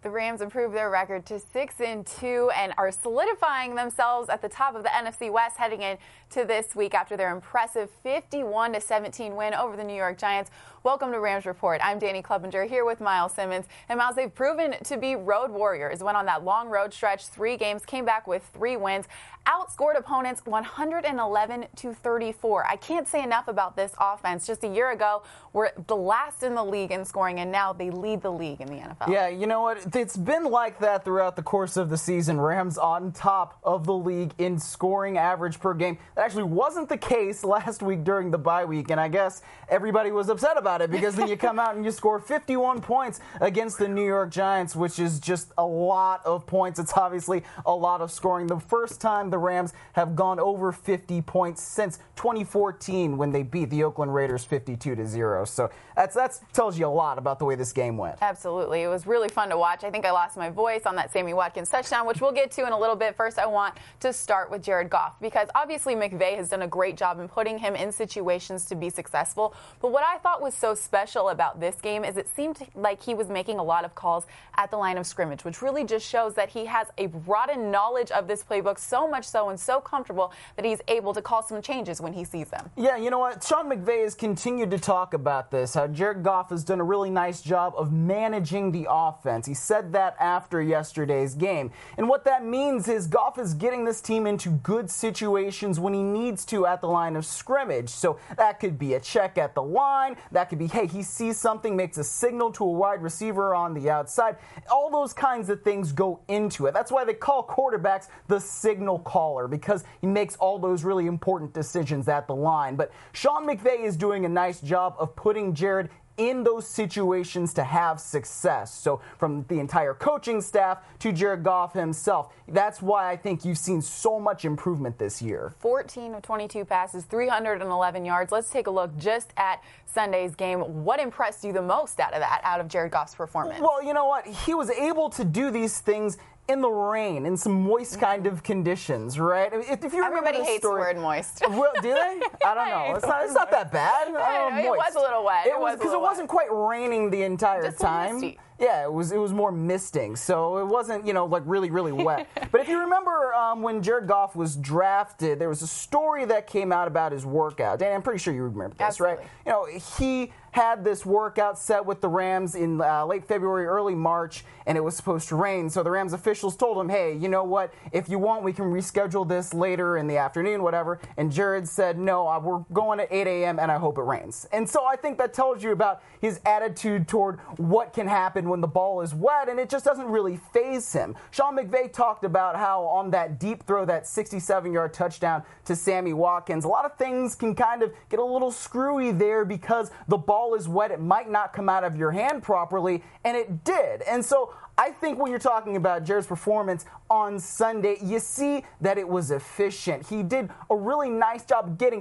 The Rams improved their record to 6-2 and are solidifying themselves at the top of the NFC West heading into this week after their impressive 51-17 win over the New York Giants. Welcome to Rams Report. I'm Danny Clevenger here with Miles Simmons. And Miles, they've proven to be road warriors. Went on that long road stretch, 3 games, came back with 3 wins, outscored opponents 111-34. I can't say enough about this offense. Just a year ago, we're the last in the league in scoring, and now they lead the league in the NFL. Yeah, you know what? It's been like that throughout the course of the season. Rams on top of the league in scoring average per game. That actually wasn't the case last week during the bye week, and I guess everybody was upset about it because then you come out and you score 51 points against the New York Giants, which is just a lot of points. It's obviously a lot of scoring. The first time the Rams have gone over 50 points since 2014 when they beat the Oakland Raiders 52-0. So that tells you a lot about the way this game went. Absolutely. It was really fun to watch. I think I lost my voice on that Sammy Watkins touchdown, which we'll get to in a little bit. First, I want to start with Jared Goff because obviously McVay has done a great job in putting him in situations to be successful. But what I thought was so special about this game is it seemed like he was making a lot of calls at the line of scrimmage, which really just shows that he has a broadened knowledge of this playbook, so much so and so comfortable that he's able to call some changes when he sees them. Yeah, you know what? Sean McVay has continued to talk about this, how Jared Goff has done a really nice job of managing the offense. He said that after yesterday's game. And what that means is Goff is getting this team into good situations when he needs to at the line of scrimmage. So that could be a check at the line. That could be, hey, he sees something, makes a signal to a wide receiver on the outside. All those kinds of things go into it. That's why they call quarterbacks the signal caller, because he makes all those really important decisions at the line. But Sean McVay is doing a nice job of putting Jared in those situations to have success. So from the entire coaching staff to Jared Goff himself, that's why I think you've seen so much improvement this year. 14 of 22 passes, 311 yards. Let's take a look just at Sunday's game. What impressed you the most out of Jared Goff's performance? Well, you know what? He was able to do these things in the rain, in some moist kind of conditions, right? If you remember Everybody hates the word moist. Well, do they? I don't know. It's not that bad. It was a little wet. It was because it wasn't quite raining the entire just time. Misty. Yeah, it was more misting, so it wasn't, like really, really wet. But if you remember when Jared Goff was drafted, there was a story that came out about his workout. Dan, I'm pretty sure you remember this, Absolutely. right? He had this workout set with the Rams in late February, early March, and it was supposed to rain. So the Rams officials told him, hey, you know what? If you want, we can reschedule this later in the afternoon, whatever. And Jared said, no, we're going at 8 a.m., and I hope it rains. And so I think that tells you about his attitude toward what can happen when the ball is wet, and it just doesn't really faze him. Sean McVay talked about how on that deep throw, that 67-yard touchdown to Sammy Watkins, a lot of things can kind of get a little screwy there because the ball is wet. It might not come out of your hand properly, and it did. And so I think when you're talking about Jared's performance on Sunday, you see that it was efficient. He did a really nice job getting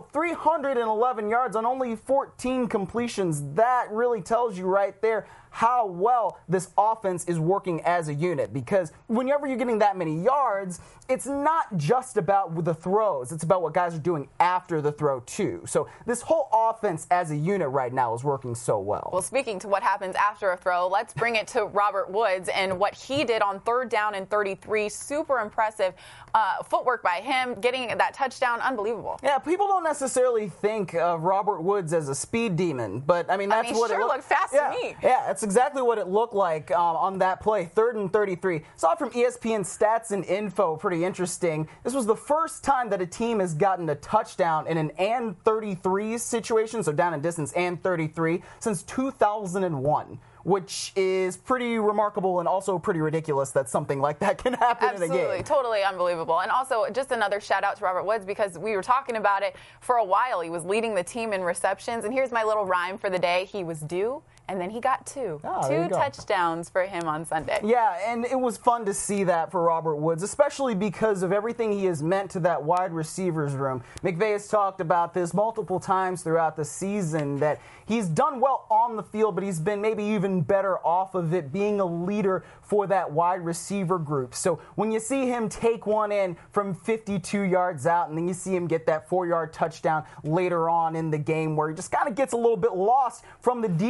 311 yards on only 14 completions. That really tells you right there how well this offense is working as a unit, because whenever you're getting that many yards, it's not just about the throws. It's about what guys are doing after the throw, too. So this whole offense as a unit right now is working so well. Well, speaking to what happens after a throw, let's bring it to Robert Woods and what he did on 3rd down and 33. Super impressive footwork by him, getting that touchdown. Unbelievable. Yeah, people don't necessarily think of Robert Woods as a speed demon, but I mean, that's what sure it looked fast to me. Yeah, that's exactly what it looked like on that play, 3rd and 33. Saw it from ESPN Stats and Info, pretty interesting. This was the first time that a team has gotten a touchdown in an and 33 situation, so down in distance and 33, since 2001. Which is pretty remarkable and also pretty ridiculous that something like that can happen in a game. Absolutely, totally unbelievable. And also, just another shout out to Robert Woods because we were talking about it for a while. He was leading the team in receptions, and here's my little rhyme for the day. He was due, and then he got two touchdowns for him on Sunday. Yeah, and it was fun to see that for Robert Woods, especially because of everything he has meant to that wide receivers room. McVay has talked about this multiple times throughout the season, that he's done well on the field, but he's been maybe even better off of it being a leader for that wide receiver group. So when you see him take one in from 52 yards out, and then you see him get that 4-yard touchdown later on in the game where he just kind of gets a little bit lost from the defense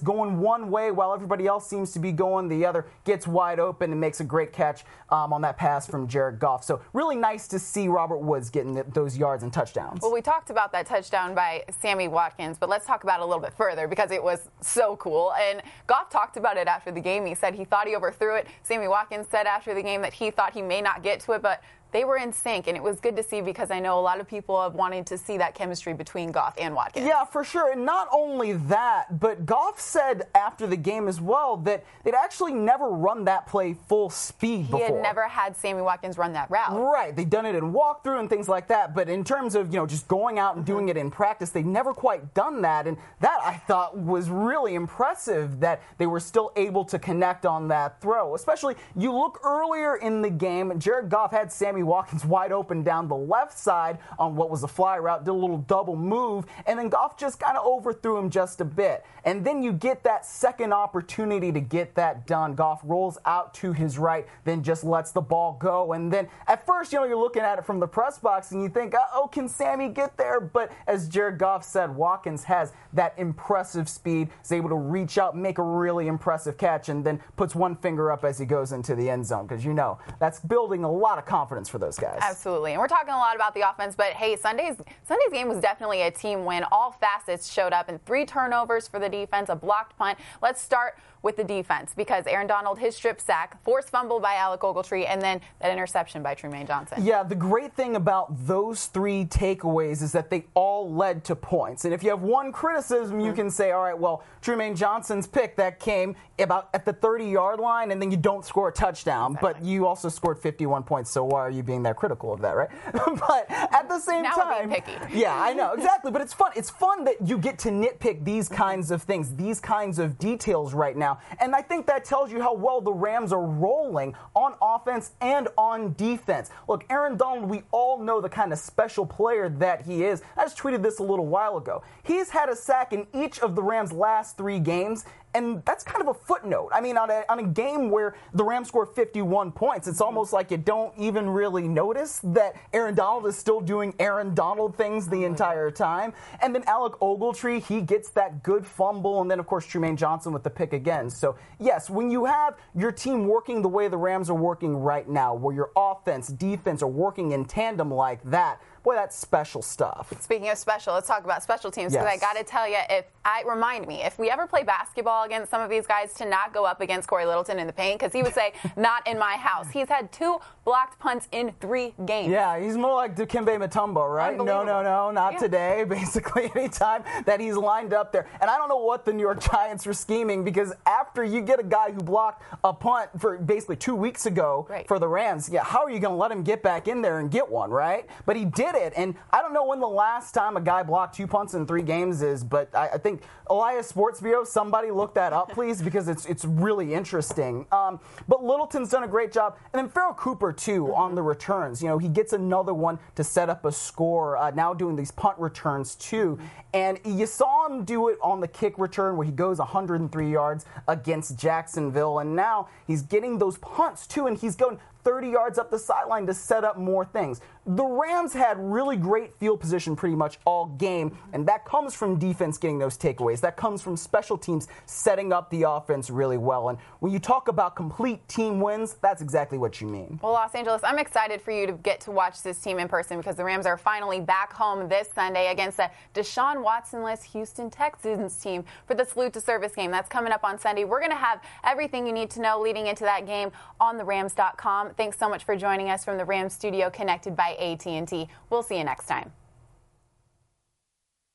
going one way while everybody else seems to be going the other, gets wide open and makes a great catch on that pass from Jared Goff. So really nice to see Robert Woods getting those yards and touchdowns. Well, we talked about that touchdown by Sammy Watkins, but let's talk about it a little bit further because it was so cool. And Goff talked about it after the game. He said he thought he overthrew it. Sammy Watkins said after the game that he thought he may not get to it, but they were in sync, and it was good to see because I know a lot of people have wanted to see that chemistry between Goff and Watkins. Yeah, for sure. And not only that, but Goff said after the game as well that they'd actually never run that play full speed before. He had never had Sammy Watkins run that route. Right. They'd done it in walkthrough and things like that. But in terms of, just going out and doing it in practice, they'd never quite done that. And that, I thought, was really impressive that they were still able to connect on that throw. Especially, you look earlier in the game, Jared Goff had Sammy Watkins wide open down the left side on what was a fly route, did a little double move, and then Goff just kind of overthrew him just a bit. And then you get that second opportunity to get that done. Goff rolls out to his right, then just lets the ball go. And then at first, you're looking at it from the press box and you think, oh, can Sammy get there? But as Jared Goff said, Watkins has that impressive speed, is able to reach out, make a really impressive catch, and then puts one finger up as he goes into the end zone, because that's building a lot of confidence for those guys. Absolutely. And we're talking a lot about the offense, but hey, Sunday's game was definitely a team win. All facets showed up, and 3 turnovers for the defense, a blocked punt. Let's start with the defense because Aaron Donald, his strip sack, forced fumble by Alec Ogletree, and then that interception by Trumaine Johnson. Yeah, the great thing about those 3 takeaways is that they all led to points. And if you have one criticism, you can say, all right, well, Trumaine Johnson's pick, that came about at the 30-yard line, and then you don't score a touchdown. Exactly. But you also scored 51 points, so why are you being that critical of that, right? But at the same time, we're being picky. Yeah, I know, exactly. But it's fun. It's fun that you get to nitpick these kinds of things, these kinds of details right now. And I think that tells you how well the Rams are rolling on offense and on defense. Look, Aaron Donald, we all know the kind of special player that he is. I just tweeted this a little while ago. He's had a sack in each of the Rams' last 3 games. And that's kind of a footnote. I mean, on a game where the Rams score 51 points, it's almost like you don't even really notice that Aaron Donald is still doing Aaron Donald things the entire time. And then Alec Ogletree, he gets that good fumble. And then, of course, Trumaine Johnson with the pick again. So, yes, when you have your team working the way the Rams are working right now, where your offense, defense are working in tandem like that, boy, that's special stuff. Speaking of special, let's talk about special teams, because I got to tell you, remind me, if we ever play basketball against some of these guys, to not go up against Corey Littleton in the paint, because he would say, not in my house. He's had 2 blocked punts in 3 games. Yeah, he's more like Dikembe Mutombo, right? No, not today. Basically, anytime that he's lined up there. And I don't know what the New York Giants were scheming, because after you get a guy who blocked a punt for basically 2 weeks ago for the Rams, how are you going to let him get back in there and get one, right? But he did it. And I don't know when the last time a guy blocked 2 punts in 3 games is, but I think Elias Sports Bureau, somebody look that up, please, because it's really interesting. But Littleton's done a great job. And then Pharoh Cooper, too, on the returns. He gets another one to set up a score, now doing these punt returns, too. And you saw him do it on the kick return where he goes 103 yards against Jacksonville. And now he's getting those punts, too, and he's going 30 yards up the sideline to set up more things. The Rams had really great field position pretty much all game, and that comes from defense getting those takeaways. That comes from special teams setting up the offense really well. And when you talk about complete team wins, that's exactly what you mean. Well, Los Angeles, I'm excited for you to get to watch this team in person, because the Rams are finally back home this Sunday against the Deshaun Watson-less Houston Texans team for the Salute to Service game. That's coming up on Sunday. We're going to have everything you need to know leading into that game on therams.com. Thanks so much for joining us from the Rams studio connected by AT&T. We'll see you next time.